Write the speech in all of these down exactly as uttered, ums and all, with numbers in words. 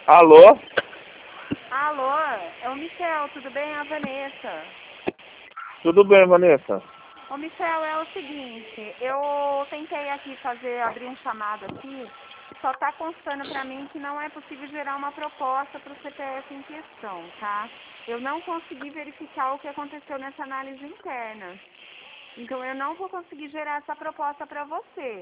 Alô? Alô, é o Michel, tudo bem? É a Vanessa. Tudo bem, Vanessa? Ô Michel, é o seguinte, eu tentei aqui fazer, abrir um chamado aqui, só tá constando pra mim que não é possível gerar uma proposta pro C P F em questão, tá? Eu não consegui verificar o que aconteceu nessa análise interna. Então eu não vou conseguir gerar essa proposta pra você.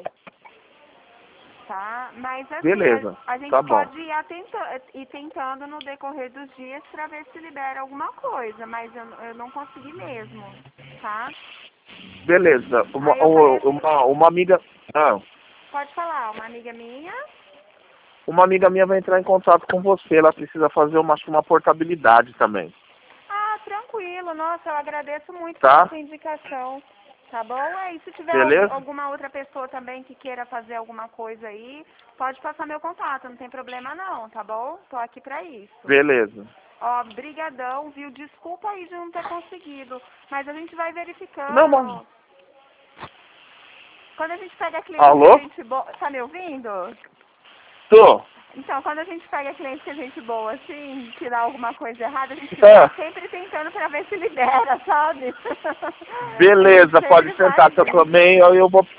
Tá? Mas assim, Beleza, a, a gente tá bom. pode ir, atenta, ir tentando no decorrer dos dias pra ver se libera alguma coisa, mas eu, eu não consegui mesmo, tá? Beleza, uma, Aí eu falei assim, uma, uma amiga... Ah, pode falar, uma amiga minha, uma amiga minha vai entrar em contato com você, ela precisa fazer uma, acho que uma portabilidade também, ah, tranquilo, nossa, eu agradeço muito pela tá? sua indicação, tá bom? Aí se tiver al- Beleza? alguma outra pessoa também que queira fazer alguma coisa aí, pode passar meu contato, não tem problema não, tá bom? Tô aqui pra isso. Beleza. Ó, brigadão, viu? Desculpa aí de não ter conseguido, mas a gente vai Não, mas... verificando. Quando a gente pega cliente que a Alô? gente boa... Tá me ouvindo? Tô. Então, quando a gente pega cliente que a gente boa, assim, que dá alguma coisa errada, a gente Ah, vai sempre tentando pra ver se libera, sabe? A gente beleza, sempre pode sentar faz que eu isso. também, eu, eu vou...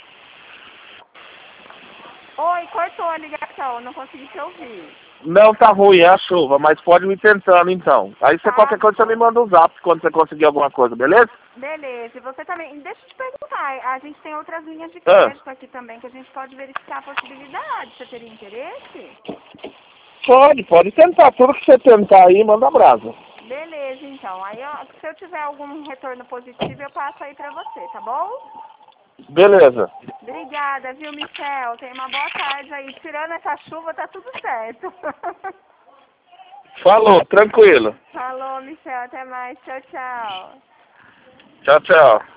Oi, cortou a ligação, não consegui te ouvir. Não, tá ruim, é a chuva, mas pode ir tentando então. Aí você Tá qualquer coisa você me bom. manda um zap quando você conseguir alguma coisa, beleza? Beleza, e você também. Deixa eu te perguntar, a gente tem outras linhas de Ah, crédito aqui também que a gente pode verificar a possibilidade. Você teria interesse? pode, pode tentar. Tudo que você tentar aí, manda brasa. Beleza, então. Aí, ó, se eu tiver algum retorno positivo, eu passo aí pra você, tá bom? Beleza. Obrigada, viu, Michel? Tenha uma boa tarde aí. Tirando essa chuva, tá tudo certo. Falou, tranquilo. Falou, Michel. Até mais. Tchau, tchau. Tchau, tchau.